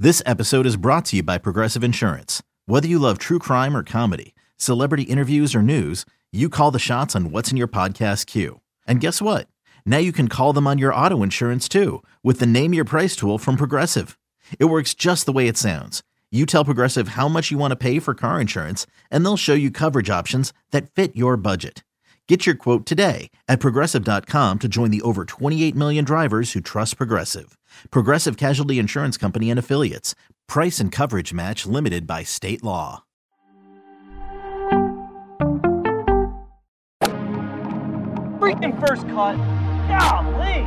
This episode is brought to you by Progressive Insurance. Whether you love true crime or comedy, celebrity interviews or news, you call the shots on what's in your podcast queue. And guess what? Now you can call them on your auto insurance too with the Name Your Price tool from Progressive. It works just the way it sounds. You tell Progressive how much you want to pay for car insurance, and they'll show you coverage options that fit your budget. Get your quote today at Progressive.com to join the over 28 million drivers who trust Progressive. Progressive Casualty Insurance Company and Affiliates. Price and coverage match limited by state law. Freaking first cut. Golly.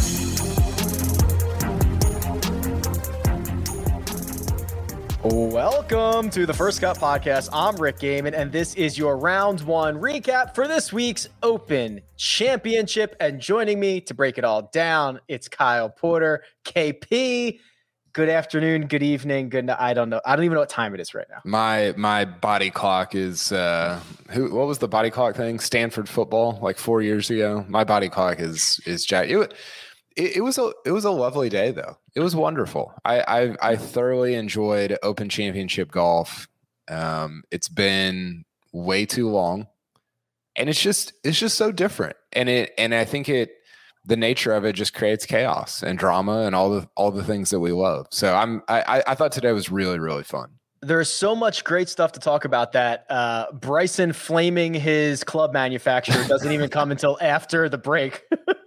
Welcome to the First Cut Podcast. I'm Rick Gaiman, and this is your round one recap for this week's Open Championship. And joining me to break it all down, it's Kyle Porter, KP. Good afternoon, good evening, good night. I don't know. I don't even know what time it is right now. My body clock is what was the body clock thing? Stanford football, like 4 years ago. My body clock is jacked. It was a lovely day though. It was wonderful. I thoroughly enjoyed Open Championship golf. It's been way too long, and it's just so different. And I think the nature of it just creates chaos and drama and all the things that we love. So I thought today was really, really fun. There's so much great stuff to talk about that. Bryson flaming his club manufacturer doesn't even come until after the break.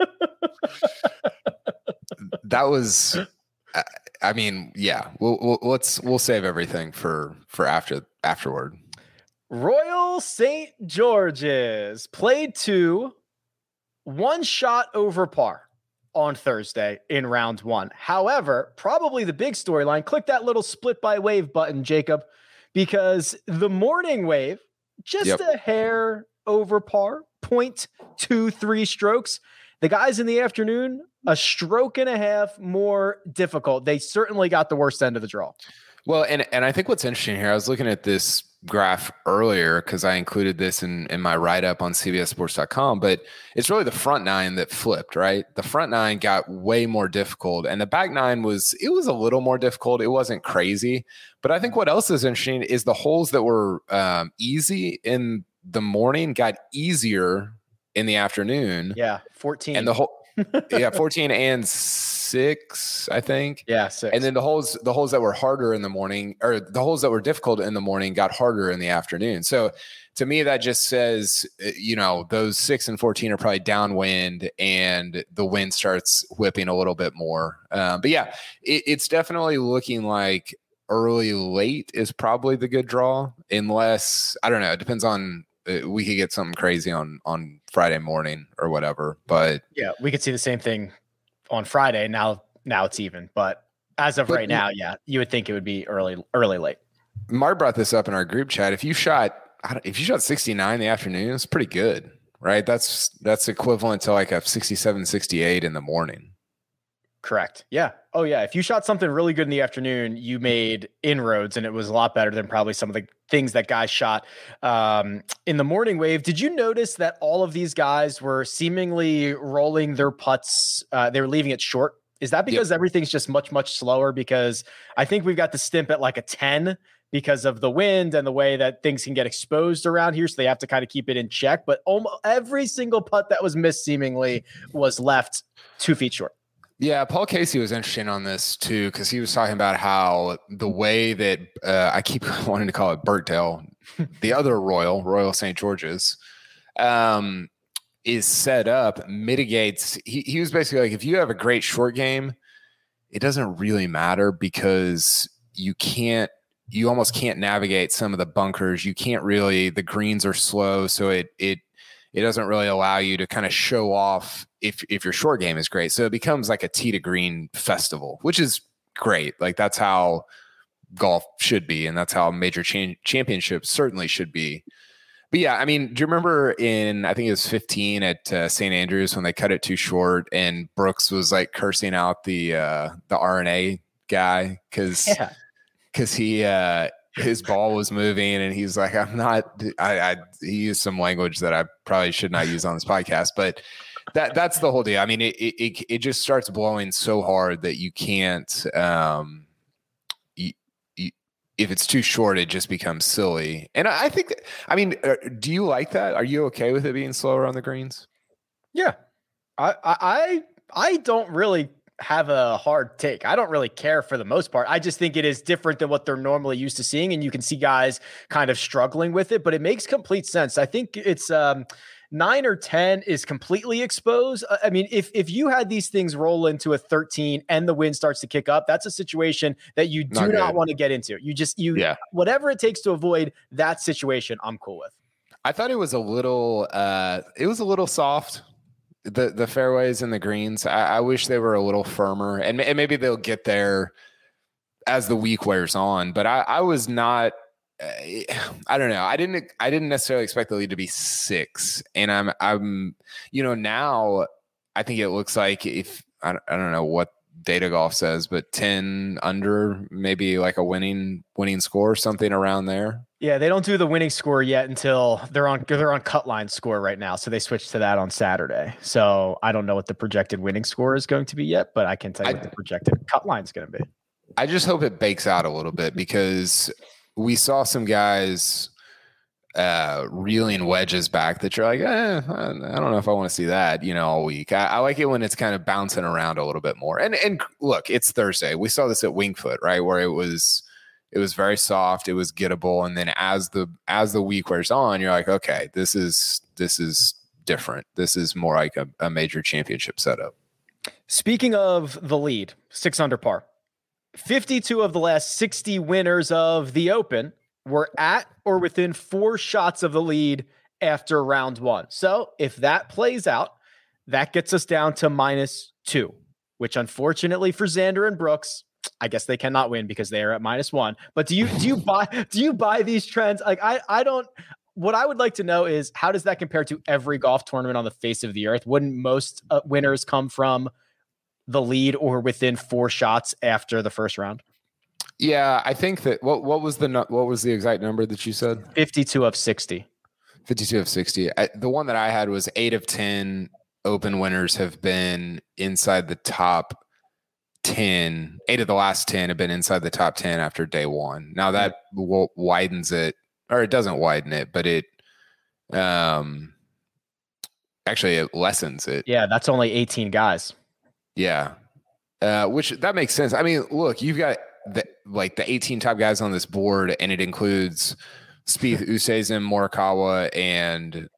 That was, I mean, yeah. We'll save everything for afterward. Royal St. George's played to one shot over par on Thursday in round one. However, probably the big storyline, click that little split by wave button, Jacob, because the morning wave, just a hair over par, 0.23 strokes. The guys in the afternoon, a stroke and a half more difficult. They certainly got the worst end of the draw. Well, and I think what's interesting here, I was looking at this graph earlier because I included this in my write-up on CBSSports.com, but it's really the front nine that flipped, right? The front nine got way more difficult, and the back nine was a little more difficult. It wasn't crazy, but I think what else is interesting is the holes that were easy in the morning got easier in the afternoon. Yeah, 14. And the whole 14 and 6, I think. Yeah, 6. And then the holes that were harder in the morning, or the holes that were difficult in the morning, got harder in the afternoon. So to me, that just says, those 6 and 14 are probably downwind, and the wind starts whipping a little bit more. But yeah, it's definitely looking like early late is probably the good draw, unless, I don't know, it depends on. We could get something crazy on Friday morning or whatever, but yeah, we could see the same thing on Friday. Now it's even, but as of right now, yeah, you would think it would be early, late. Mark brought this up in our group chat. If you shot 69 in the afternoon, it's pretty good, right? That's equivalent to like a 67, 68 in the morning. Correct. Yeah. Oh yeah. If you shot something really good in the afternoon, you made inroads, and it was a lot better than probably some of the things that guys shot in the morning wave. Did you notice that all of these guys were seemingly rolling their putts? They were leaving it short. Is that because everything's just much, much slower? Because I think we've got the stimp at like a 10 because of the wind and the way that things can get exposed around here. So they have to kind of keep it in check. But almost every single putt that was missed seemingly was left 2 feet short. Yeah, Paul Casey was interesting on this too, because he was talking about how the way that I keep wanting to call it Birkdale, the other Royal St. George's, is set up mitigates. He was basically like, if you have a great short game, it doesn't really matter because you almost can't navigate some of the bunkers. You can't really, the greens are slow, so it doesn't really allow you to kind of show off if your short game is great. So it becomes like a tee to green festival, which is great. Like that's how golf should be, and that's how major championships certainly should be. But yeah, I mean, do you remember I think it was 15 at St. Andrews when they cut it too short and Brooks was like cursing out the R&A guy because he his ball was moving and he's like, he used some language that I probably should not use on this podcast, but that's the whole deal. I mean, it just starts blowing so hard that you can't if it's too short, it just becomes silly. And I think, do you like that? Are you okay with it being slower on the greens? Yeah. I don't really have a hard take. I don't really care for the most part. I just think it is different than what they're normally used to seeing. And you can see guys kind of struggling with it, but it makes complete sense. I think it's 9 or 10 is completely exposed. I mean, if you had these things roll into a 13 and the wind starts to kick up, that's a situation that you do not want to get into. Whatever it takes to avoid that situation, I'm cool with. I thought it was a little soft. The fairways and the greens. I wish they were a little firmer, and maybe they'll get there as the week wears on. But I was not. I don't know. I didn't necessarily expect the lead to be 6, and I'm now I think it looks like if I don't know what Data Golf says, but 10 under, maybe like a winning score, something around there. Yeah, they don't do the winning score yet until they're on cut line score right now. So they switched to that on Saturday. So I don't know what the projected winning score is going to be yet, but I can tell you what the projected cut line is going to be. I just hope it bakes out a little bit, because we saw some guys reeling wedges back that you're like, I don't know if I want to see that, all week. I like it when it's kind of bouncing around a little bit more. And look, it's Thursday. We saw this at Winged Foot, right? Where it was very soft. It was gettable. And then as the week wears on, you're like, okay, this is different. This is more like a major championship setup. Speaking of the lead, 6 under par, 52 of the last 60 winners of the Open were at or within 4 shots of the lead after round 1. So if that plays out, that gets us down to -2, which unfortunately for Xander and Brooks, I guess they cannot win because they are at -1. But do you buy these trends? Like I don't. What I would like to know is, how does that compare to every golf tournament on the face of the earth? Wouldn't most winners come from the lead or within 4 shots after the first round? Yeah, I think that what was the exact number that you said? 52 of 60. 52 of 60. The one that I had was 8 of 10 Open winners have been inside the top 10. 8 of the last 10 have been inside the top 10 after day 1. Now that widens it, or it doesn't widen it, but it actually it lessens it. Yeah, that's only 18 guys. Yeah, which that makes sense. I mean, look, you've got the 18 top guys on this board, and it includes Spieth, Oosthuizen, Morikawa, and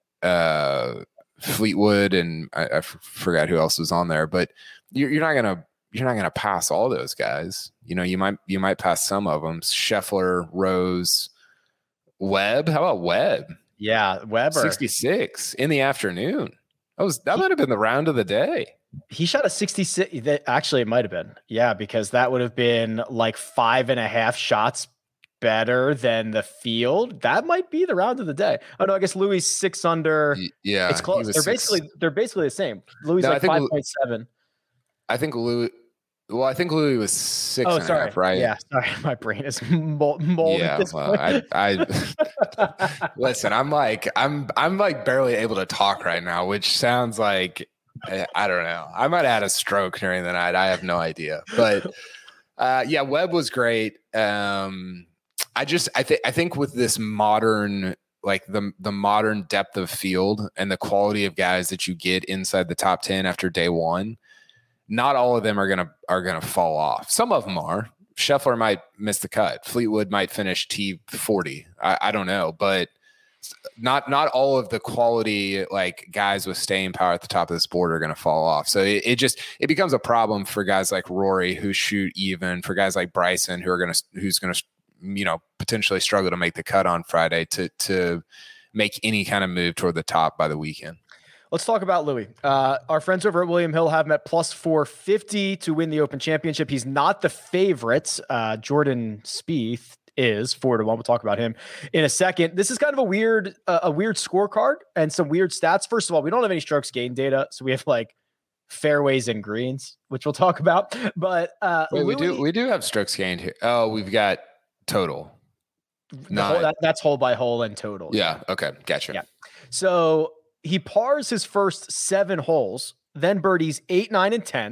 Fleetwood, and I forgot who else was on there. But you're not gonna pass all those guys. You might pass some of them. Scheffler, Rose, Webb. How about Webb? Yeah, Webb 66 in the afternoon. That might have been the round of the day. He shot a 66. Actually, it might have been. Yeah, because that would have been like 5.5 shots better than the field. That might be the round of the day. Oh no, I guess Louis 6 under. Yeah, it's close. They're basically the same. Louis like 5.7. I think Louis was 6. Oh, and sorry. a half, right? Yeah, sorry. My brain is molded. Yeah, I listen. I'm like barely able to talk right now, which sounds like I don't know. I might have had a stroke during the night. I have no idea. But yeah, Webb was great. I think with this modern, like the modern depth of field and the quality of guys that you get inside the top 10 after day 1, not all of them are gonna fall off. Some of them are. Scheffler might miss the cut. Fleetwood might finish T40. I don't know, but not all of the quality like guys with staying power at the top of this board are going to fall off. So it becomes a problem for guys like Rory who shoot even, for guys like Bryson who's going to potentially struggle to make the cut on Friday to make any kind of move toward the top by the weekend. Let's talk about Louis. Our friends over at William Hill have him at plus 450 to win the Open Championship. He's not the favorite. Jordan Spieth is 4-1. We'll talk about him in a second. This is kind of a weird scorecard and some weird stats. First of all, we don't have any strokes gained data, so we have like fairways and greens, which we'll talk about. But wait, we do have strokes gained here. Oh, we've got total. That's hole by hole and total. Yeah. Okay. Gotcha. Yeah. So he pars his first 7 holes, then birdies 8, 9, and 10,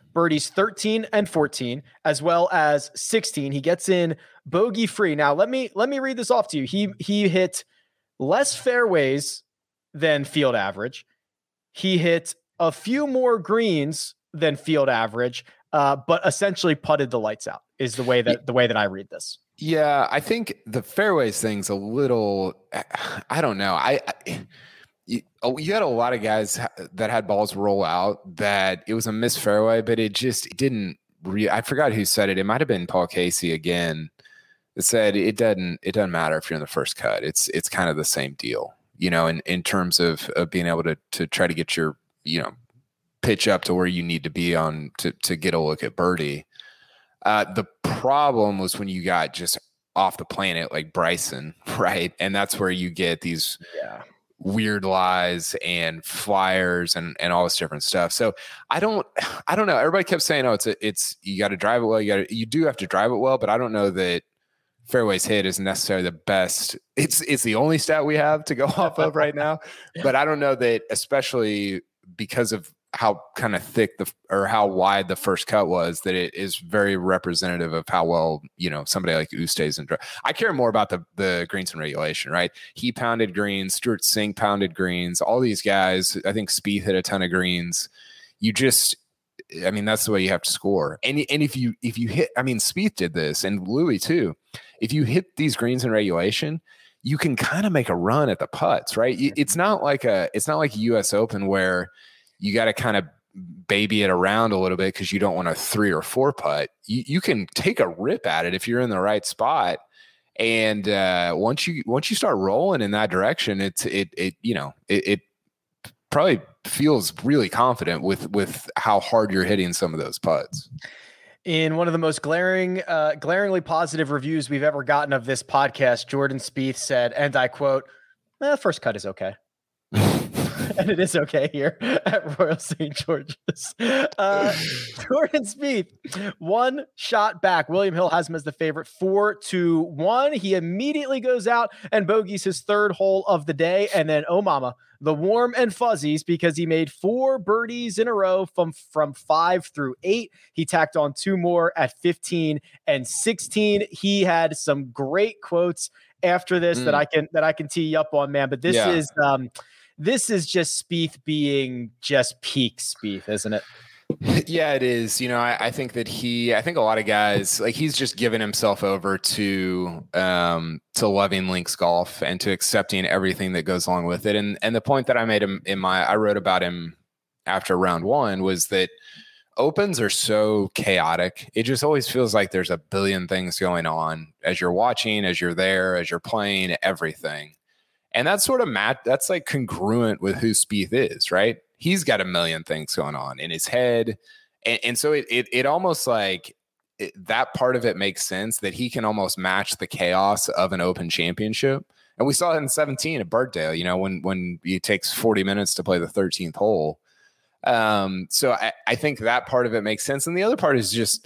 birdies 13 and 14, as well as 16. He gets in bogey free. Now, let me read this off to you. He hit less fairways than field average. He hit a few more greens than field average, but essentially putted the lights out is the way that I read this. Yeah, I think the fairways thing's a little, I don't know. You had a lot of guys that had balls roll out that it was a missed fairway, but it didn't. I forgot who said it. It might have been Paul Casey again. That said it doesn't matter if you're in the first cut. It's kind of the same deal, in terms of being able to try to get your pitch up to where you need to be on to get a look at birdie. The problem was when you got just off the planet like Bryson, right? And that's where you get these weird lies and flyers and all this different stuff. So I don't know. Everybody kept saying, "Oh, it's you got to drive it well. You do have to drive it well," but I don't know that fairways hit is necessarily the best. It's the only stat we have to go off of right now. But I don't know that, especially because of how kind of thick or how wide the first cut was, that it is very representative of how well, somebody like Ustays and I care more about the greens in regulation, right? He pounded greens, Stuart Sink pounded greens, all these guys. I think Spieth hit a ton of greens. That's the way you have to score. And if you hit, Spieth did this and Louis too. If you hit these greens in regulation, you can kind of make a run at the putts, right? It's not like a US Open where you got to kind of baby it around a little bit because you don't want a 3 or 4 putt. You can take a rip at it if you're in the right spot. And once you start rolling in that direction, it probably feels really confident with how hard you're hitting some of those putts. In one of the most glaringly positive reviews we've ever gotten of this podcast, Jordan Spieth said, and I quote, "First cut is okay." And it is okay here at Royal St. George's. Jordan Spieth, one shot back. William Hill has him as the favorite, 4-1. He immediately goes out and bogeys his third hole of the day. And then, oh mama, the warm and fuzzies, because he made 4 birdies in a row from 5 through 8. He tacked on 2 more at 15 and 16. He had some great quotes after this that I can tee you up on, man. But this is just Spieth being just peak Spieth, isn't it? Yeah, it is. I think that I think a lot of guys, like, he's just given himself over to loving links golf and to accepting everything that goes along with it. And the point that I made I wrote about him after round 1 was that opens are so chaotic. It just always feels like there's a billion things going on as you're watching, as you're there, as you're playing, everything. And that's sort of that's like congruent with who Spieth is, right? He's got a million things going on in his head. And so it almost like that part of it makes sense that he can almost match the chaos of an Open Championship. And we saw it in 17 at Birkdale, when it takes 40 minutes to play the 13th hole. So I think that part of it makes sense. And the other part is just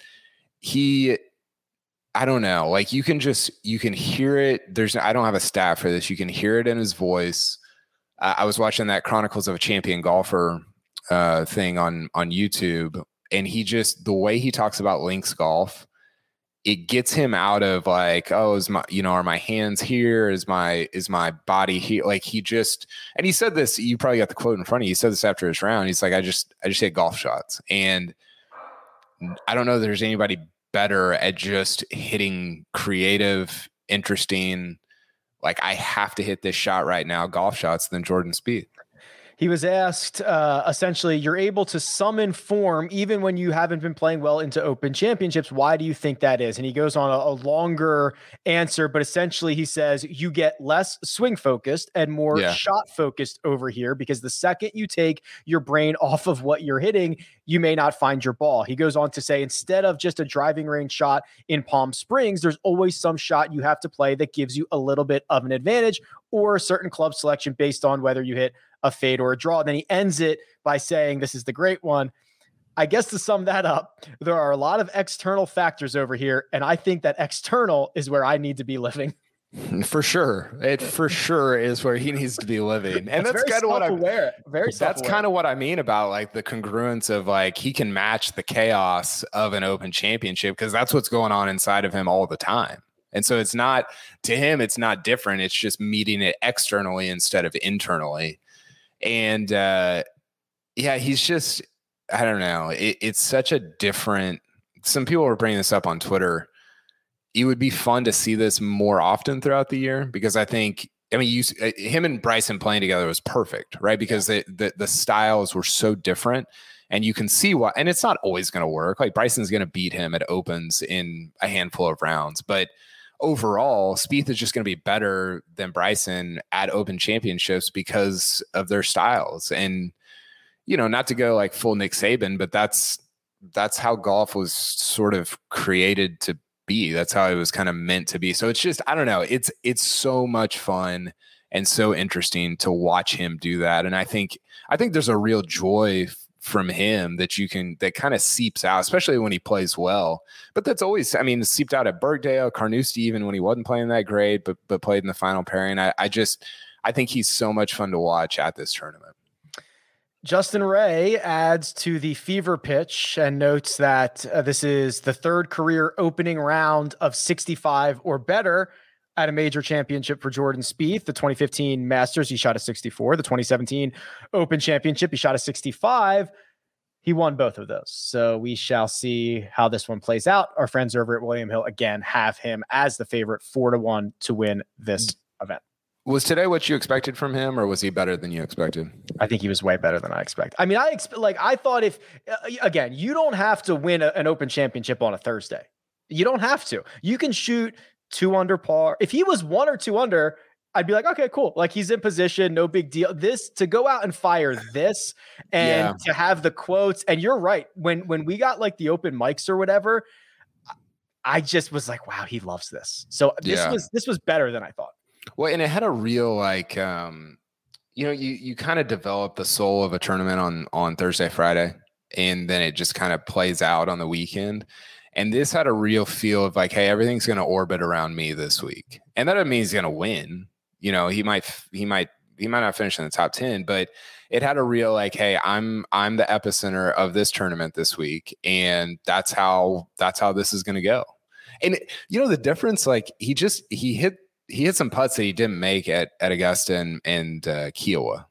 I don't know. Like you can hear it. I don't have a stat for this. You can hear it in his voice. I was watching that Chronicles of a Champion Golfer thing on YouTube, and the way he talks about links golf, it gets him out of like, oh, are my hands here? Is my body here? Like and he said this, you probably got the quote in front of you. He said this after his round. He's like, I just hit golf shots. And I don't know that there's anybody better at just hitting creative, interesting, like I have to hit this shot right now, golf shots than Jordan Spieth. He was asked, essentially, you're able to summon form even when you haven't been playing well into Open Championships. Why do you think that is? And he goes on a longer answer, but essentially he says you get less swing focused and more shot focused over here, because the second you take your brain off of what you're hitting, you may not find your ball. He goes on to say, instead of just a driving range shot in Palm Springs, there's always some shot you have to play that gives you a little bit of an advantage or a certain club selection based on whether you hit a fade or a draw. Then he ends it by saying, this is the great one. I guess to sum that up, there are a lot of external factors over here, and I think that external is where I need to be living. For sure. It for sure is where he needs to be living. And that's kind of what that's kind of what I mean about like the congruence of like he can match the chaos of an Open Championship, because that's what's going on inside of him all the time. And so it's not, to him, it's not different. It's just meeting it externally instead of internally. And he's just, I don't know. It's such a different, some people were bringing this up on Twitter. It would be fun to see this more often throughout the year, because I think, him and Bryson playing together was perfect, right? Because the styles were so different, and you can see why. And it's not always going to work. Like Bryson's going to beat him at Opens in a handful of rounds, but overall, Spieth is just going to be better than Bryson at Open Championships because of their styles. And not to go like full Nick Saban, but that's how golf was sort of created to be. That's how it was kind of meant to be. So it's just, I don't know. It's so much fun and so interesting to watch him do that. And I think there's a real joy from him that kind of seeps out, especially when he plays well. But that's always, it seeped out at Birkdale, Carnoustie, even when he wasn't playing that great, but played in the final pairing. I think he's so much fun to watch at this tournament. Justin Ray adds to the fever pitch and notes that this is the third career opening round of 65 or better at a major championship for Jordan Spieth. The 2015 Masters, he shot a 64. The 2017 Open Championship, he shot a 65. He won both of those. So we shall see how this one plays out. Our friends over at William Hill, again, have him as the favorite 4-1 to win this event. Was today what you expected from him, or was he better than you expected? I think he was way better than I expected. I thought if, again, you don't have to win an Open Championship on a Thursday. You don't have to. You can shoot 2 under par. If he was 1 or 2 under, I'd be like, okay, cool. Like he's in position, no big deal. This, to go out and fire this and to have the quotes. And you're right. When we got like the open mics or whatever, I just was like, wow, he loves this. So this was better than I thought. Well, and it had a real you kind of develop the soul of a tournament on Thursday, Friday, and then it just kind of plays out on the weekend. And this had a real feel of like, hey, everything's going to orbit around me this week, and that doesn't mean he's going to win. He might not finish in the top 10, but it had a real like, hey, I'm the epicenter of this tournament this week, and that's how this is going to go. And the difference, like he hit some putts that he didn't make at Augusta and Kiowa.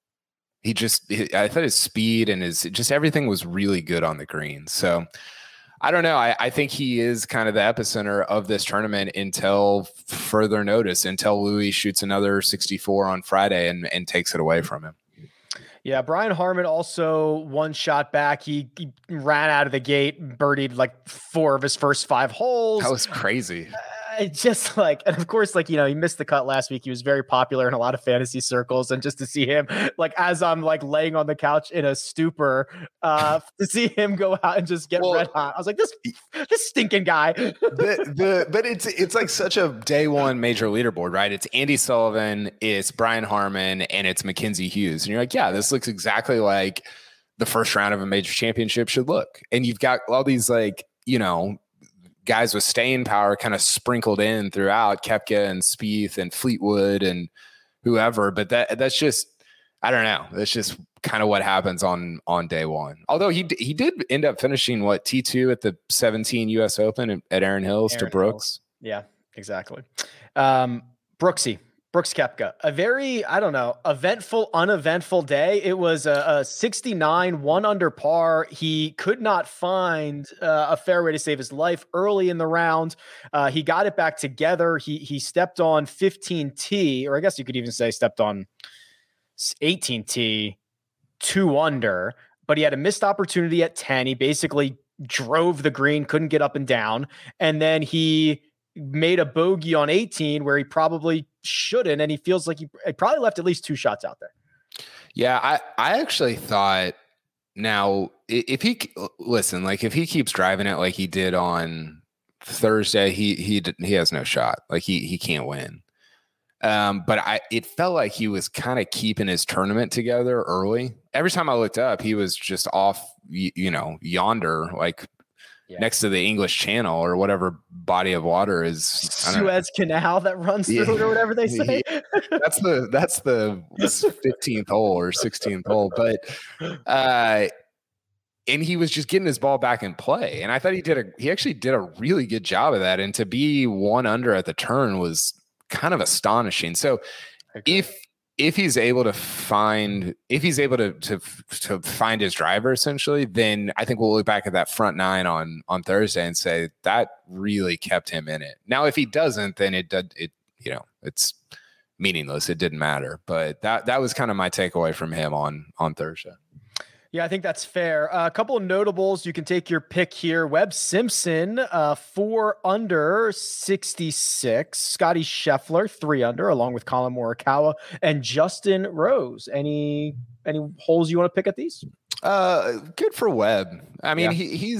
I thought his speed and just everything was really good on the green. So I don't know. I think he is kind of the epicenter of this tournament until further notice, until Louis shoots another 64 on Friday and takes it away from him. Yeah, Brian Harman also 1 shot back. He ran out of the gate, birdied like 4 of his first 5 holes. That was crazy. Just like, and of course, like, he missed the cut last week. He was very popular in a lot of fantasy circles. And just to see him, like, as I'm like laying on the couch in a stupor, to see him go out and just get red hot. I was like, this stinking guy. But it's like such a day one major leaderboard, right? It's Andy Sullivan, it's Brian Harman, and it's Mackenzie Hughes. And you're like, yeah, this looks exactly like the first round of a major championship should look. And you've got all these like, guys with staying power kind of sprinkled in throughout, Koepka and Spieth and Fleetwood and whoever. But that's just, I don't know. That's just kind of what happens on day one. Although he did end up finishing T2 at the 17 US Open at Erin Hills to Brooks. Yeah, exactly. Brooks Koepka, a very, I don't know, eventful, uneventful day. It was a 69, 1 under par. He could not find a fairway to save his life early in the round. He got it back together. He stepped on 15T, or I guess you could even say stepped on 18T, 2 under, but he had a missed opportunity at 10. He basically drove the green, couldn't get up and down. And then he made a bogey on 18 where he probably shouldn't, and he feels like he probably left at least 2 shots out there. Yeah, I actually thought, now if he keeps driving it like he did on Thursday, he has no shot. Like he can't win. But it felt like he was kind of keeping his tournament together early. Every time I looked up, he was just off, yonder, like next to the English Channel or whatever body of water is. Suez Canal that runs through it or whatever they say. That's the 15th hole or 16th hole. But and he was just getting his ball back in play. And I thought he actually did a really good job of that. And to be 1 under at the turn was kind of astonishing. So if he's able to find his driver, essentially, then I think we'll look back at that front 9 on Thursday and say that really kept him in it. Now, if he doesn't, then it's meaningless. It didn't matter. But that was kind of my takeaway from him on Thursday. Yeah, I think that's fair. A couple of notables. You can take your pick here. Webb Simpson, 4 under, 66. Scotty Scheffler, 3 under, along with Colin Morikawa and Justin Rose. Any holes you want to pick at these? Good for Webb. I mean, he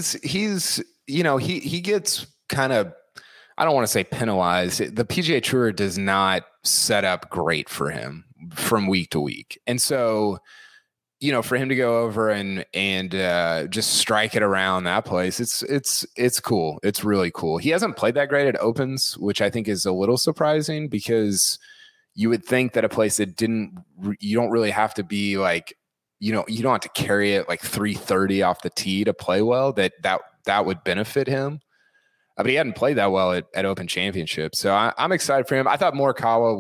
gets kind of, I don't want to say penalized. The PGA Tour does not set up great for him from week to week, and so, for him to go over and just strike it around that place, it's cool. It's really cool. He hasn't played that great at Opens, which I think is a little surprising, because you would think that a place that you don't really have to be like, you don't have to carry it like 330 off the tee to play well, that would benefit him. But he hadn't played that well at Open Championship. So I'm excited for him. I thought Morikawa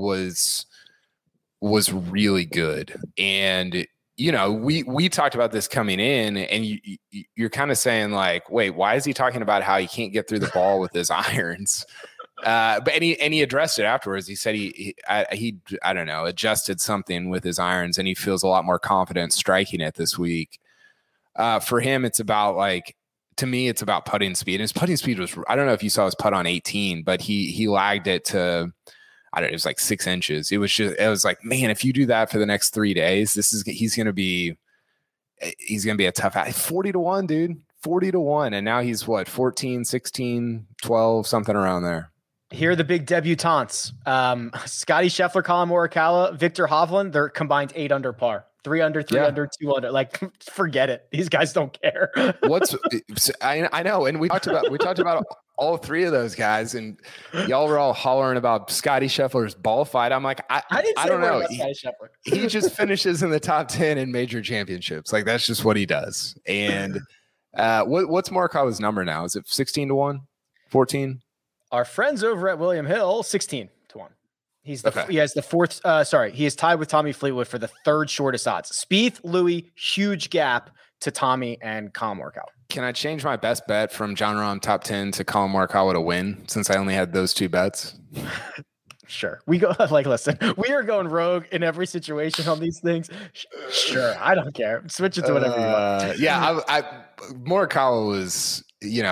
was really good. And we talked about this coming in, and you're kind of saying like, wait, why is he talking about how he can't get through the ball with his irons? But he addressed it afterwards. He said he I don't know, adjusted something with his irons, and he feels a lot more confident striking it this week. For him, it's about to me, it's about putting speed. And his putting speed was, I don't know if you saw his putt on 18, but he lagged it to, I don't know, it was like 6 inches. It was like, man, if you do that for the next 3 days, he's going to be a tough 40-1, dude, 40-1. And now he's what, 14, 16, 12, something around there. Here are the big debutantes. Scotty Scheffler, Colin Morikawa, Victor Hovland, they're combined 8 under par. 3 under, 3 under, 2 under. Like, forget it. These guys don't care. I know. And we talked about all 3 of those guys, and y'all were all hollering about Scotty Scheffler's ball fight. I'm like, I don't know. He just finishes in the top 10 in major championships. Like, that's just what he does. And what's Morikawa's number now? Is it 16-1, 14? Our friends over at William Hill, 16-1. He has the fourth. He is tied with Tommy Fleetwood for the 3rd shortest odds. Spieth, Louis, huge gap to Tommy and Colin Morikawa. Can I change my best bet from Jon Rahm top 10 to Colin Morikawa to win, since I only had those 2 bets? Sure. We go listen, we are going rogue in every situation on these things. Sure. I don't care. Switch it to whatever you want. Morikawa was,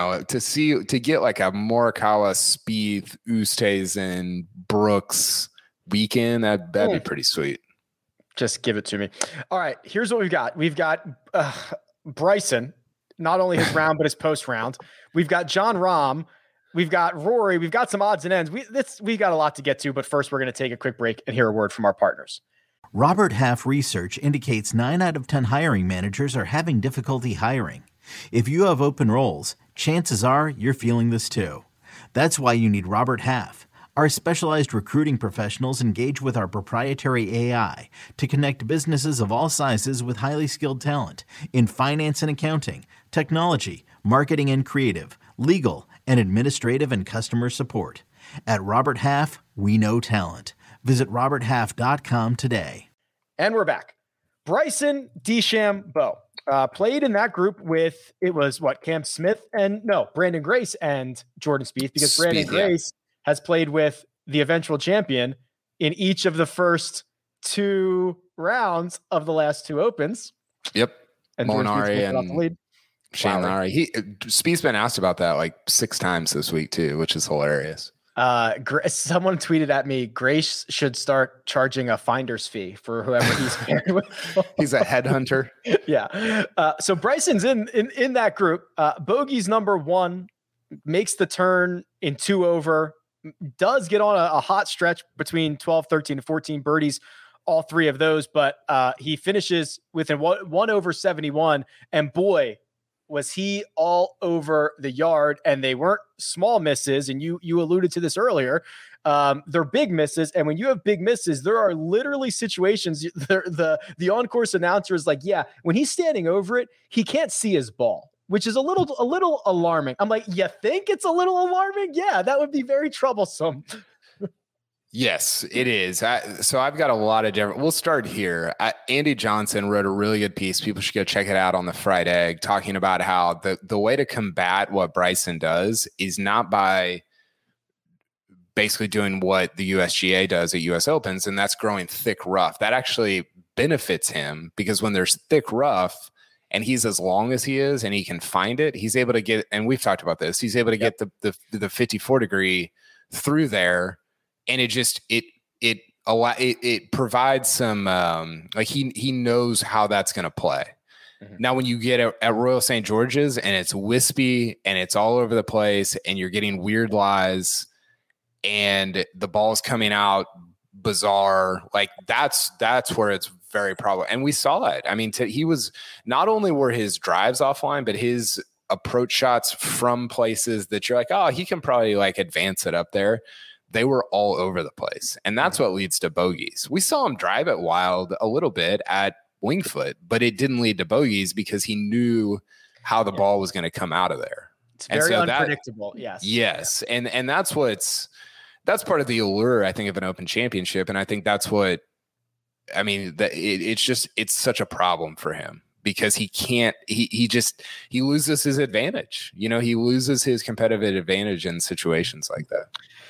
to get like a Morikawa, Spieth, Oosthuizen, Brooks weekend, that'd be pretty sweet. Just give it to me. All right. Here's what we've got. We've got Bryson, not only his round, but his post round. We've got Jon Rahm. We've got Rory. We've got some odds and ends. We got a lot to get to, but first we're going to take a quick break and hear a word from our partners. Robert Half research indicates 9 out of 10 hiring managers are having difficulty hiring. If you have open roles, chances are you're feeling this too. That's why you need Robert Half. Our specialized recruiting professionals engage with our proprietary AI to connect businesses of all sizes with highly skilled talent in finance and accounting, technology, marketing and creative, legal, and administrative and customer support. At Robert Half, we know talent. Visit roberthalf.com today. And we're back. Bryson DeChambeau played in that group with, Cam Smith Brandon Grace and Jordan Spieth, because Brandon Grace has played with the eventual champion in each of the first 2 rounds of the last 2 Opens. Yep. And Molinari and Shane Lowry. Spieth's been asked about that like 6 times this week too, which is hilarious. Someone tweeted at me, Grace should start charging a finder's fee for whoever he's paired with. He's a headhunter. Yeah. So Bryson's in that group. Bogey's number 1, makes the turn in 2 over, does get on a hot stretch between 12, 13, and 14 birdies, all 3 of those, but he finishes within 1 over 71. And boy, was he all over the yard, and they weren't small misses. And you alluded to this earlier. They're big misses. And when you have big misses, there are literally situations the on-course announcer is like, yeah, when he's standing over it, he can't see his ball, which is a little alarming. I'm like, you think it's a little alarming? Yeah, that would be very troublesome. Yes, it is. So I've got a lot of different. We'll start here. Andy Johnson wrote a really good piece. People should go check it out on the Fried Egg, talking about how the way to combat what Bryson does is not by basically doing what the USGA does at US Opens, and that's growing thick rough. That actually benefits him, because when there's thick rough and he's as long as he is and he can find it, he's able to get, and we've talked about this, he's able to get the 54 degree through there. And it provides some like he knows how that's going to play. Mm-hmm. Now, when you get at Royal St. George's and it's wispy and it's all over the place and you're getting weird lies and the ball's coming out bizarre, like that's where it's very probable. And we saw it. I mean, he was, not only were his drives offline, but his approach shots from places that you're like, oh, he can probably like advance it up there. They were all over the place. And that's what leads to bogeys. We saw him drive it wild a little bit at Winged Foot, but it didn't lead to bogeys because he knew how the ball was going to come out of there. It's very unpredictable. Yes. And that's part of the allure, I think, of an Open Championship. And I think that's what, I mean, it's such a problem for him, because he can't, he loses his advantage. You know, he loses his competitive advantage in situations like that.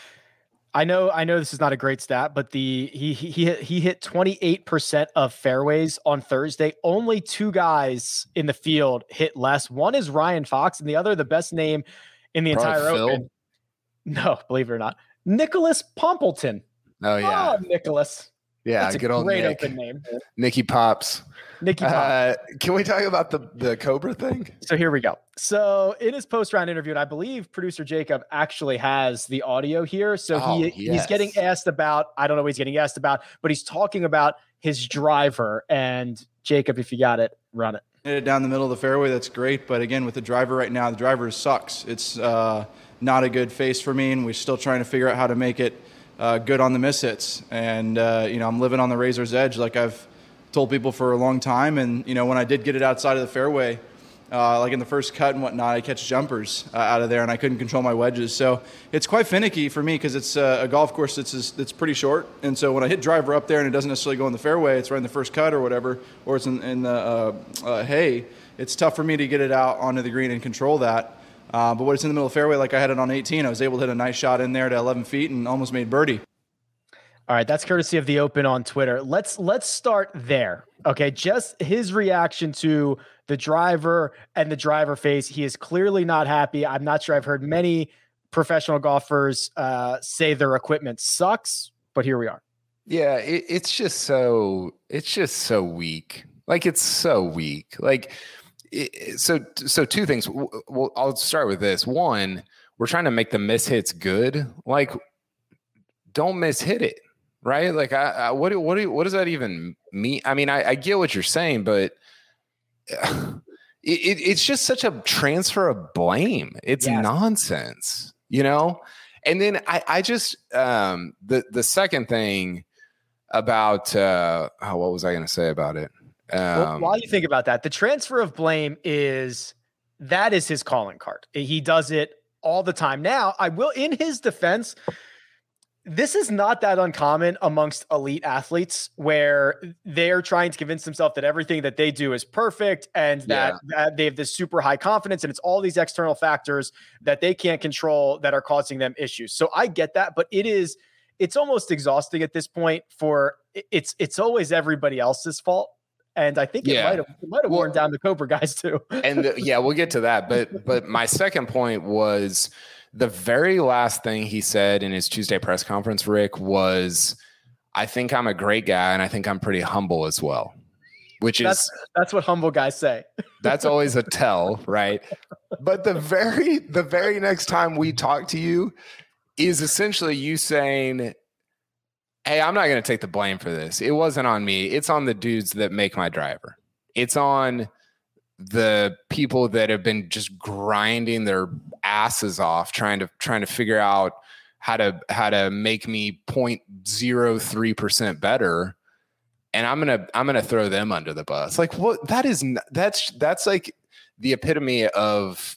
I know this is not a great stat, but he hit 28% of fairways on Thursday. Only two guys in the field hit less. One is Ryan Fox, and the other, the best name in the entire Open. No, believe it or not, Nicholas Pompleton. Oh yeah, Nicholas. Yeah, that's a good old great Nick. Open name. Nicky Pops. Nicky Pops. Can we talk about the Cobra thing? So here we go. So in his post-round interview, and I believe producer Jacob actually has the audio here. So he's getting asked about, I don't know what he's getting asked about, but he's talking about his driver. And Jacob, if you got it, run it. Hit it down the middle of the fairway, that's great. But again, with the driver right now, the driver sucks. It's not a good face for me, and we're still trying to figure out how to make it good on the miss hits. And, I'm living on the razor's edge like I've told people for a long time. And, when I did get it outside of the fairway, like in the first cut and whatnot, I catch jumpers out of there, and I couldn't control my wedges. So it's quite finicky for me because it's a golf course that's pretty short. And so when I hit driver up there and it doesn't necessarily go in the fairway, it's right in the first cut or whatever, or it's in the hay, it's tough for me to get it out onto the green and control that. But when it's in the middle of the fairway, like I had it on 18, I was able to hit a nice shot in there to 11 feet and almost made birdie. All right, that's courtesy of the Open on Twitter. Let's start there. Okay, just his reaction to the driver and the driver face. He is clearly not happy. I'm not sure I've heard many professional golfers say their equipment sucks, but here we are. Yeah, it's just so weak. Like, it's so weak. Like, so two things. Well, I'll start with this. One, we're trying to make the miss hits good. Like, don't miss hit it. Right? Like, what does that even mean? I mean, I get what you're saying, but it's just such a transfer of blame. It's nonsense, And then I just the second thing about what was I going to say about it? Well, while you think about that, the transfer of blame is his calling card. He does it all the time. Now, I will, in his defense, this is not that uncommon amongst elite athletes where they're trying to convince themselves that everything that they do is perfect and that they have this super high confidence, and it's all these external factors that they can't control that are causing them issues. So I get that, but it's almost exhausting at this point it's always everybody else's fault. And I think it might have worn down the Cobra guys too. And we'll get to that. But my second point was, the very last thing he said in his Tuesday press conference, Rick, was, I think I'm a great guy and I think I'm pretty humble as well, that's what humble guys say. That's always a tell, right? But the very next time we talk to you is essentially you saying, hey, I'm not going to take the blame for this. It wasn't on me. It's on the dudes that make my driver. It's on the people that have been just grinding their asses off trying to figure out how to make me 0.03% better, and I'm gonna throw them under the bus. Like, what? That's like the epitome of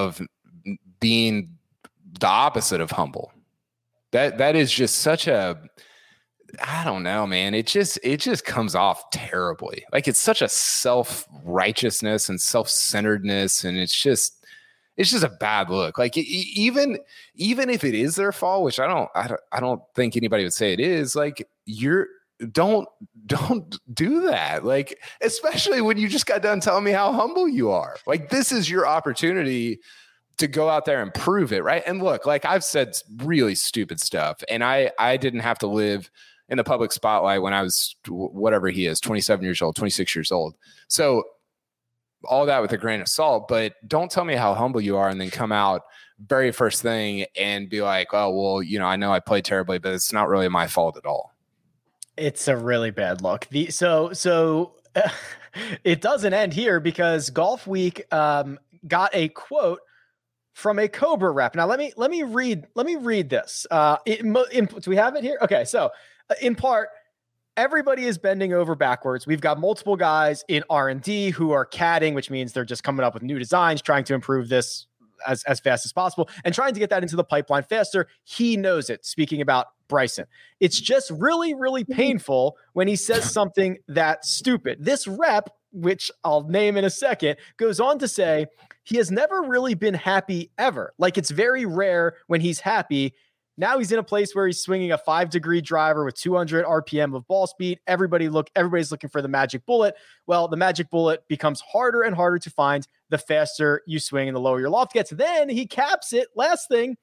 being the opposite of humble. That is just such a, I don't know, man. It just comes off terribly. Like, it's such a self-righteousness and self-centeredness, and it's just a bad look. Like, even if it is their fault, which I don't think anybody would say it is, like, don't do that. Like, especially when you just got done telling me how humble you are. Like, this is your opportunity to go out there and prove it, right? And look, like, I've said really stupid stuff, and I didn't have to live in the public spotlight when I was whatever he is, 27 years old, 26 years old. So all that with a grain of salt, but don't tell me how humble you are and then come out very first thing and be like, oh, well, I know I played terribly, but it's not really my fault at all. It's a really bad look. So it doesn't end here, because Golf Week got a quote from a Cobra rep. Now let me read this. Do we have it here? Okay, so in part, everybody is bending over backwards. We've got multiple guys in R&D who are CADing, which means they're just coming up with new designs, trying to improve this as fast as possible and trying to get that into the pipeline faster. He knows it. Speaking about Bryson, it's just really, really painful when he says something that stupid. This rep, which I'll name in a second, goes on to say he has never really been happy ever. Like, it's very rare when he's happy. Now he's in a place where he's swinging a 5-degree driver with 200 RPM of ball speed. Everybody's looking for the magic bullet. Well, the magic bullet becomes harder and harder to find the faster you swing and the lower your loft gets. Then he caps it, last thing,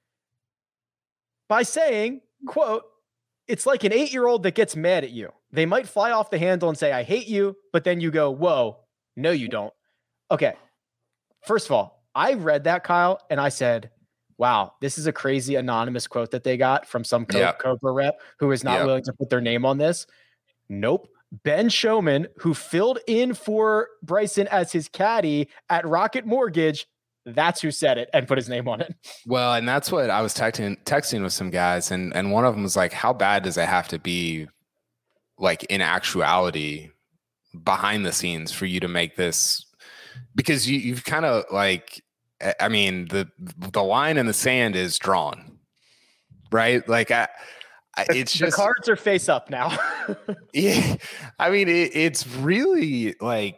by saying, quote, it's like an 8-year-old that gets mad at you. They might fly off the handle and say, I hate you. But then you go, whoa, no, you don't. Okay. First of all, I read that, Kyle, and I said, wow, this is a crazy anonymous quote that they got from some Cobra rep who is not willing to put their name on this. Nope. Ben Showman, who filled in for Bryson as his caddy at Rocket Mortgage, that's who said it and put his name on it. Well, and that's what I was texting with some guys, and one of them was like, how bad does it have to be, like, in actuality, behind the scenes for you to make this? Because you've kind of, like, I mean, the line in the sand is drawn, right? Like, it's just, the cards are face up now. Yeah, I mean, it's really, like,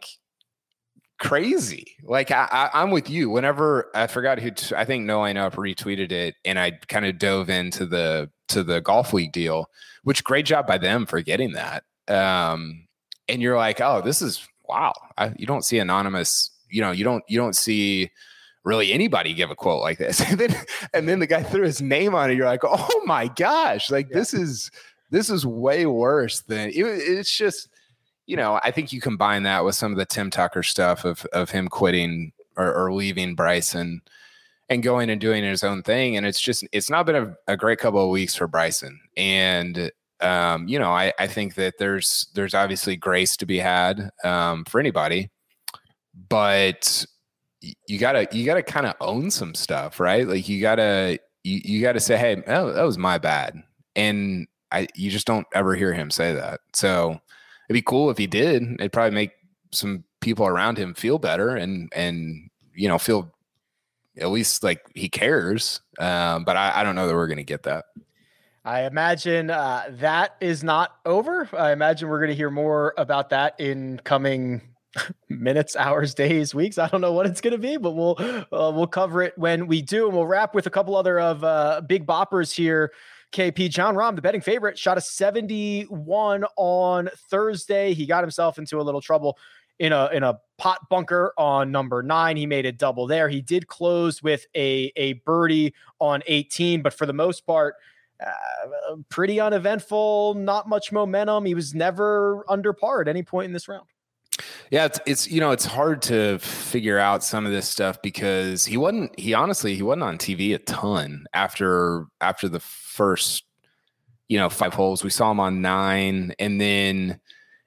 crazy. Like, I'm with you. Whenever I forgot who, I think No Line Up retweeted it, and I kind of dove into the Golf Week deal, which great job by them for getting that. And you're like, oh, this is wow. You don't see anonymous. You don't see really anybody give a quote like this. And then the guy threw his name on it. You're like, oh my gosh, like, this is way worse than it's just, I think you combine that with some of the Tim Tucker stuff of him quitting or leaving Bryson and going and doing his own thing. And it's not been a great couple of weeks for Bryson. And, I think that there's obviously grace to be had for anybody, but you gotta kind of own some stuff, right? Like, you gotta say, hey, oh, that was my bad. And you just don't ever hear him say that. So it'd be cool if he did. It'd probably make some people around him feel better and feel at least like he cares. But I don't know that we're going to get that. I imagine that is not over. I imagine we're going to hear more about that in coming minutes, hours, days, weeks. I don't know what it's going to be, but we'll cover it when we do. And we'll wrap with a couple other of big boppers here. KP, Jon Rahm, the betting favorite, shot a 71 on Thursday. He got himself into a little trouble in a pot bunker on number 9. He made a double there. He did close with a birdie on 18, but for the most part, pretty uneventful, not much momentum. He was never under par at any point in this round. Yeah, it's hard to figure out some of this stuff because he wasn't on TV a ton after the first 5 holes. We saw him on 9, and then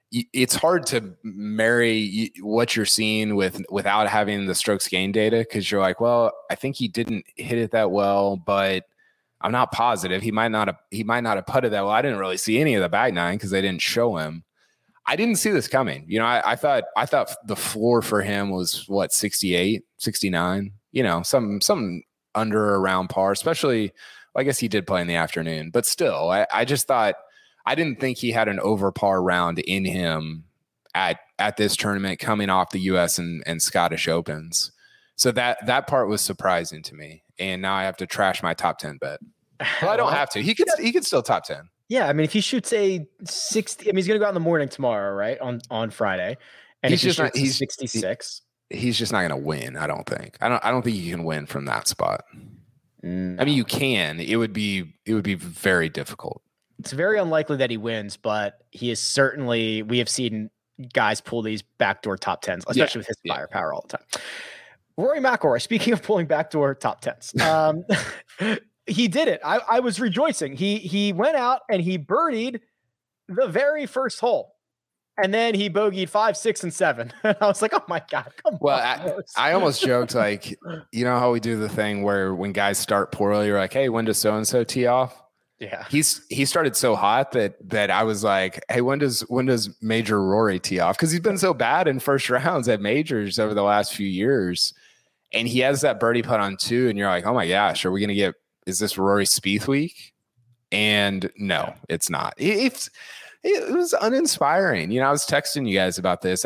it's hard to marry what you're seeing without having the strokes gain data, because you're like, well, I think he didn't hit it that well, but I'm not positive. He might not have putted that well. I didn't really see any of the back nine because they didn't show him. I didn't see this coming. I thought the floor for him was what, 68, 69, something under around par, especially, I guess he did play in the afternoon, but still, I just thought, I didn't think he had an over par round in him at this tournament coming off the US and Scottish Opens. So that part was surprising to me. And now I have to trash my top 10 bet. Well, I don't have to. He could still top 10. Yeah, I mean, if he shoots a 60, I mean, he's going to go out in the morning tomorrow, right? On Friday, and he's 66. He's just not going to win. I don't think. I don't think you can win from that spot. No. I mean, you can. It would be very difficult. It's very unlikely that he wins, but he is certainly. We have seen guys pull these backdoor top 10s, especially with his firepower all the time. Rory McIlroy. Speaking of pulling backdoor top 10s. He did it. I was rejoicing. He went out and he birdied the very first hole. And then he bogeyed 5, 6, and 7. And I was like, oh my God, come on. I almost joked, like, you know how we do the thing where when guys start poorly, you're like, hey, when does so-and-so tee off? Yeah. He started so hot that I was like, hey, when does Major Rory tee off? Because he's been so bad in first rounds at majors over the last few years. And he has that birdie putt on 2, and you're like, oh my gosh, are we going to get, is this Rory Spieth week? And no, it's not. It was uninspiring. I was texting you guys about this.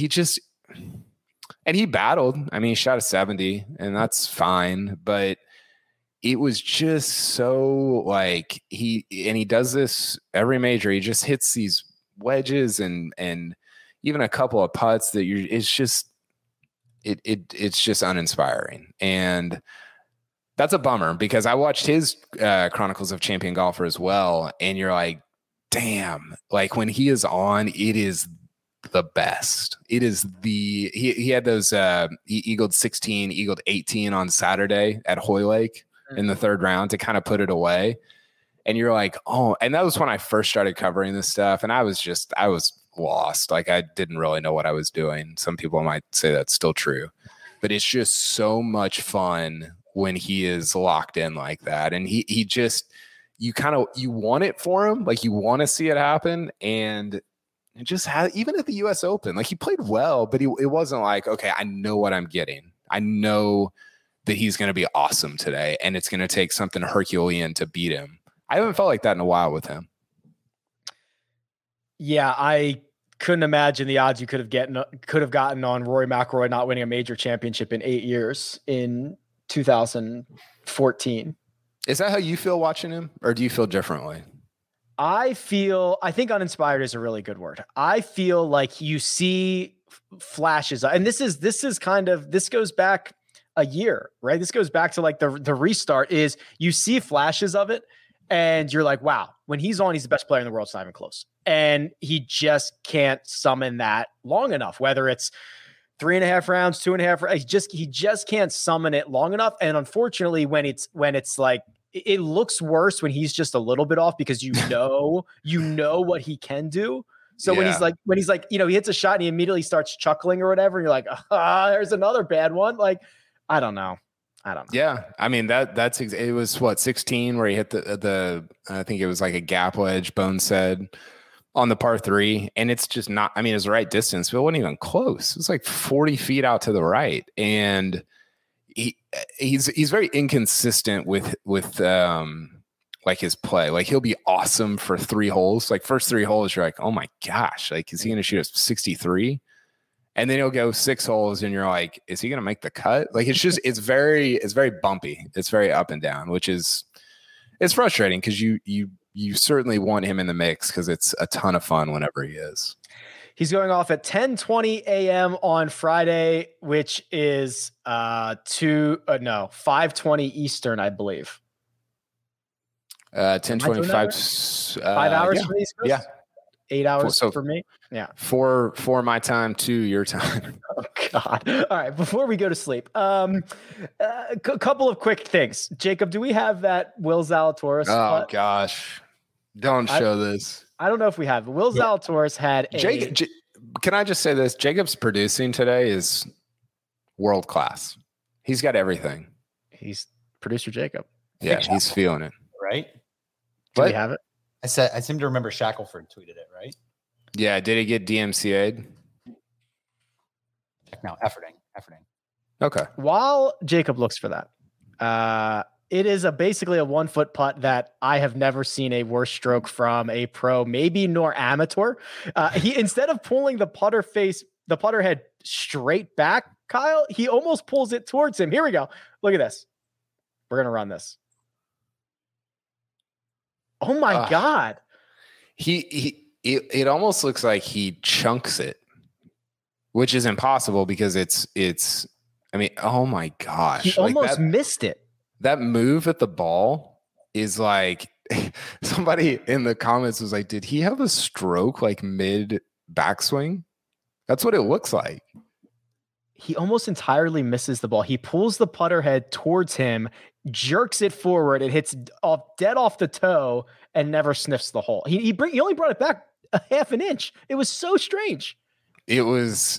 He battled. I mean, he shot a 70, and that's fine. But it was just so like he does this every major. He just hits these wedges and even a couple of putts that it's just uninspiring. And that's a bummer, because I watched his Chronicles of Champion Golfer as well. And you're like, damn, like when he is on, it is the best. It is he had those, he eagled 16, eagled 18 on Saturday at Hoylake in the third round to kind of put it away. And you're like, oh, and that was when I first started covering this stuff. And I was lost. Like, I didn't really know what I was doing. Some people might say that's still true, but it's just so much fun when he is locked in like that. And he just, you want it for him. Like, you want to see it happen. And it just had, even at the US Open, like, he played well, but it wasn't like, okay, I know what I'm getting. I know that he's going to be awesome today, and it's going to take something Herculean to beat him. I haven't felt like that in a while with him. Yeah, I couldn't imagine the odds you could have gotten on Rory McIlroy not winning a major championship in 8 years in 2014. Is that how you feel watching him, or do you feel differently? I think uninspired is a really good word. I feel like you see flashes, and this goes back a year, right? This goes back to like the restart. Is you see flashes of it and you're like, wow, when he's on, he's the best player in the world. It's not even close. And he just can't summon that long enough, whether it's 3.5 rounds, 2.5. He just can't summon it long enough. And unfortunately, when it's like, it looks worse when he's just a little bit off, because you know what he can do. So when he's like, he hits a shot and he immediately starts chuckling or whatever, and you're like, there's another bad one. Like, I don't know. Yeah. I mean, it was what, 16 where he hit the I think it was like a gap wedge, Bones said, on the par 3. And it's just not, I mean, it was the right distance, but it wasn't even close. It was like 40 feet out to the right. And he's very inconsistent with like his play. Like, he'll be awesome for 3 holes. Like, first 3 holes, you're like, oh my gosh, like, is he going to shoot a 63? And then he'll go 6 holes and you're like, is he going to make the cut? Like, it's very bumpy. It's very up and down, it's frustrating, because you certainly want him in the mix, because it's a ton of fun whenever he is. He's going off at 10:20 a.m. on Friday, which is 5:20 Eastern, I believe. 10:25. 5 hours for the East Coast? Yeah. 8 hours for me. Yeah. 4 my time, 2 your time. Oh God. All right. Before we go to sleep, a couple of quick things. Jacob, do we have that Will Zalatoris? Oh gosh. Don't show this. I don't know if we have. Will Zalatoris had a... Can I just say this? Jacob's producing today is world class. He's got everything. He's producer Jacob. Yeah, he's feeling it. Right? Do we have it? I seem to remember Shackelford tweeted it, right? Yeah, did he get DMCA'd? Check now. Efforting. Okay. While Jacob looks for that, it is basically a 1 foot putt that I have never seen a worse stroke from a pro, maybe nor amateur. He, instead of pulling the putter head straight back, Kyle, he almost pulls it towards him. Here we go. Look at this. We're going to run this. Oh my God. It almost looks like he chunks it, which is impossible because it's, I mean, oh my gosh. He almost missed it. That move at the ball is like, somebody in the comments was like, did he have a stroke like mid backswing? That's what it looks like. He almost entirely misses the ball. He pulls the putter head towards him, jerks it forward. It hits dead off the toe and never sniffs the hole. He only brought it back a half an inch. It was so strange. It was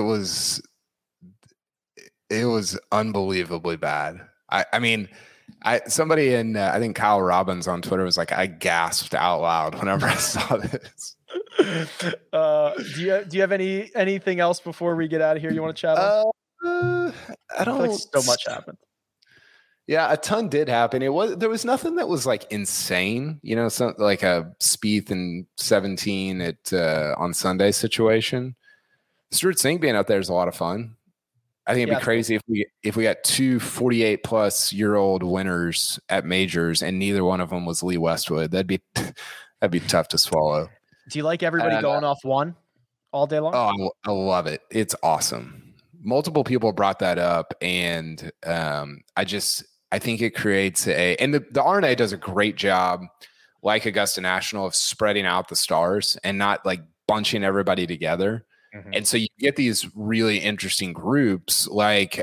unbelievably bad. I mean, somebody in I think Kyle Robbins on Twitter was like, I gasped out loud whenever I saw this. Do you have anything else before we get out of here you want to chat on? I don't feel like so much happened. Yeah, a ton did happen. There was nothing that was like insane, something like a Spieth and 17 at on Sunday situation. Stuart Singh being out there is a lot of fun. I think it'd be crazy if we got 2 48-plus-year-old winners at majors and neither one of them was Lee Westwood. That'd be tough to swallow. Do you like everybody going off one all day long? Oh, I love it. It's awesome. Multiple people brought that up, and I think it creates and the R&A does a great job, like Augusta National, of spreading out the stars and not like bunching everybody together. Mm-hmm. And so you get these really interesting groups like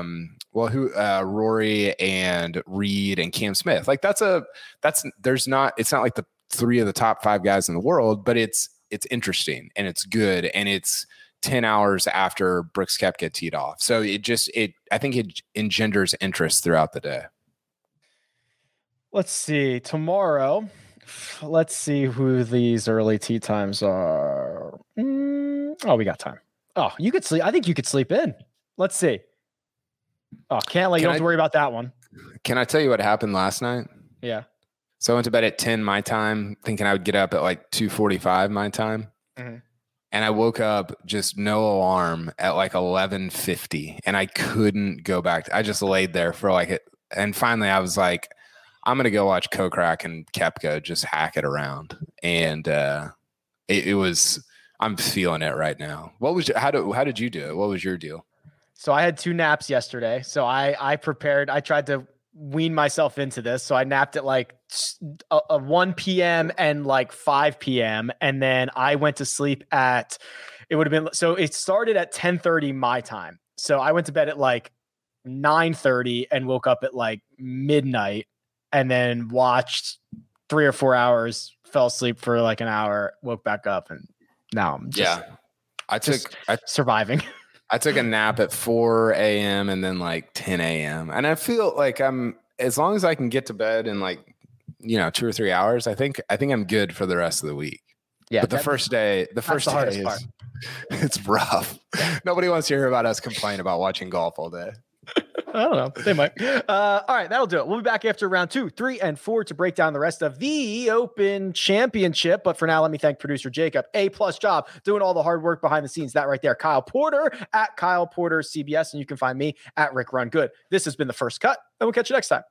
Rory and Reed and Cam Smith. Like it's not like the 3 of the top 5 guys in the world, but it's interesting and it's good, and it's 10 hours after Brooks Koepka teed off. So I think it engenders interest throughout the day. Let's see. Tomorrow, let's see who these early tee times are. Oh, we got time. Oh, you could sleep. I think you could sleep in. Let's see. Oh, can't let you don't have to worry about that one. Can I tell you what happened last night? Yeah. So I went to bed at 10 my time, thinking I would get up at like 2:45 my time. Mm-hmm. And I woke up just no alarm at like 11:50, and I couldn't go back. I just laid there for and finally I was like, I'm going to go watch Kokrak and Koepka just hack it around. And it was, I'm feeling it right now. How did you do it? What was your deal? So I had 2 naps yesterday. So I prepared, I tried to wean myself into this. So I napped at like 1 p.m. and like 5 p.m. And then I went to sleep so it started at 10:30 my time. So I went to bed at like 9:30 and woke up at like midnight, and then watched 3 or 4 hours, fell asleep for like an hour, woke back up, and now I'm just surviving. I took a nap at 4 a.m. and then like 10 a.m. And I feel like as long as I can get to bed in like, 2 or 3 hours, I think I'm good for the rest of the week. Yeah. But the first day is, it's rough. Nobody wants to hear about us complain about watching golf all day. I don't know. They might. All right, that'll do it. We'll be back after round 2, 3, and 4 to break down the rest of the Open Championship. But for now, let me thank producer Jacob. A+ job doing all the hard work behind the scenes. That right there, Kyle Porter at Kyle Porter CBS, and you can find me at Rick Run Good. This has been The First Cut, and we'll catch you next time.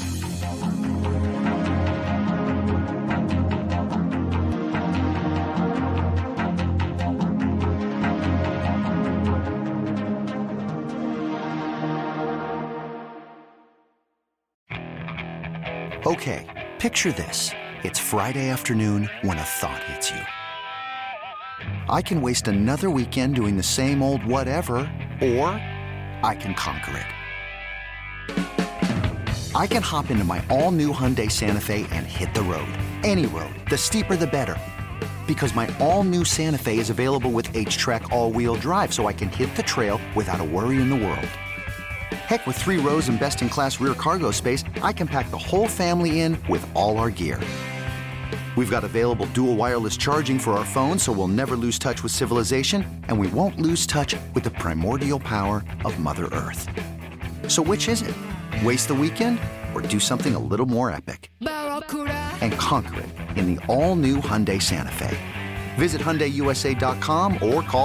Okay, picture this. It's Friday afternoon when a thought hits you. I can waste another weekend doing the same old whatever, or I can conquer it. I can hop into my all-new Hyundai Santa Fe and hit the road. Any road. The steeper, the better. Because my all-new Santa Fe is available with H-Track all-wheel drive, so I can hit the trail without a worry in the world. Heck, with 3 rows and best-in-class rear cargo space, I can pack the whole family in with all our gear. We've got available dual wireless charging for our phones, so we'll never lose touch with civilization, and we won't lose touch with the primordial power of Mother Earth. So which is it? Waste the weekend or do something a little more epic? And conquer it in the all-new Hyundai Santa Fe. Visit HyundaiUSA.com or call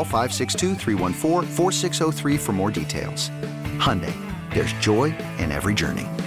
562-314-4603 for more details. Hyundai, there's joy in every journey.